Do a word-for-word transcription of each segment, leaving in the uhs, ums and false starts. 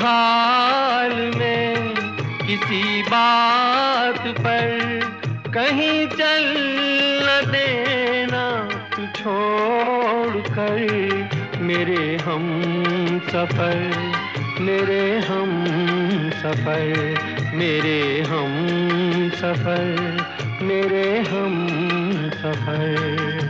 हाल में किसी बात पर कहीं चल न देना तू छोड़ कर मेरे हम सफर, मेरे हम सफर, मेरे हम सफर, मेरे हम सफर।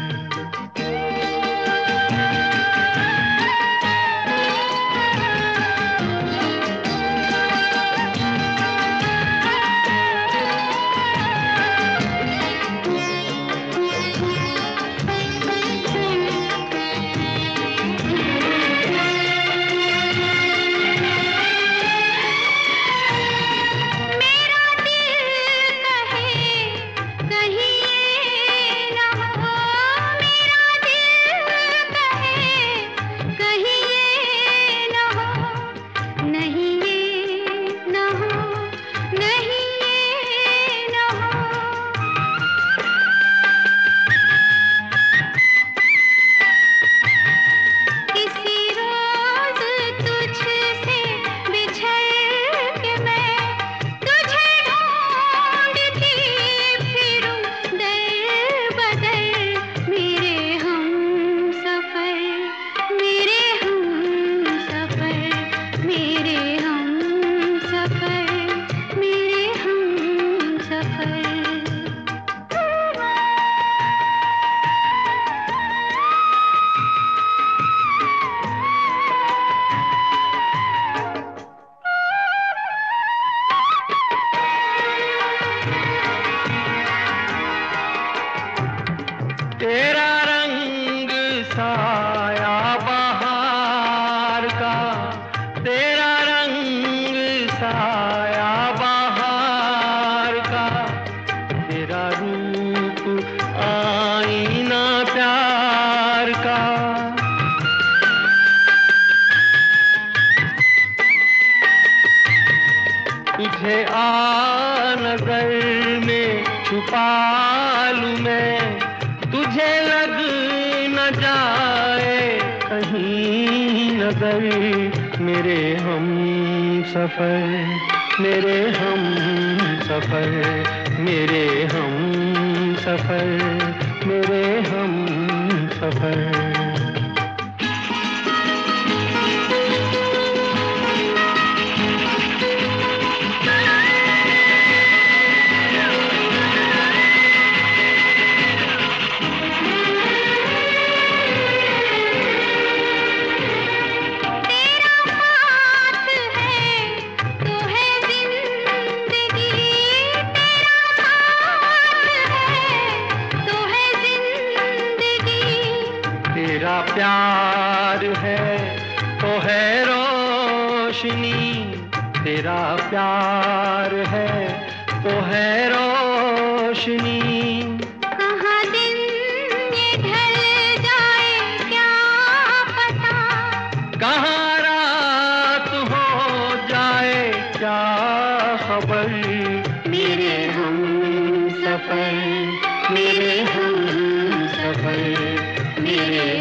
तेरा रंग साया बहार का, तेरा रंग साया बहार का, तेरा रूप आईना प्यार का। तुझे आ नजर में छुपा लूं मैं, तुझे लग न जाए कहीं नजर मेरे हम सफर, मेरे हम सफर, मेरे हम सफर, मेरे हम सफर। तेरा प्यार है तो है रोशनी, तेरा प्यार है तो है रोशनी। कहाँ दिन ये ढल जाए क्या पता, कहाँ रात हो जाए क्या खबर। मेरे हम सफर, मेरे हम सफर, मेरे